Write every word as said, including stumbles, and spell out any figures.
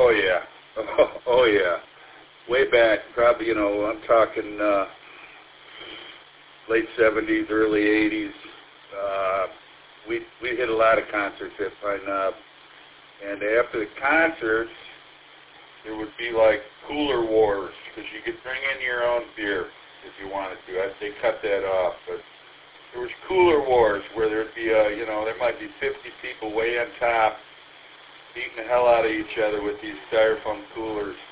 Oh, yeah. Oh, oh, yeah. Way back, probably, you know, I'm talking uh, late seventies, early eighties. Uh, we we hit a lot of concerts at Pine Knob. And after the concerts, there would be like cooler wars, because you could bring in your own beer if you wanted to. I, they cut that off, but there was cooler wars where there'd be, a, you know, there might be fifty people way on top beating the hell out of each other with these styrofoam coolers.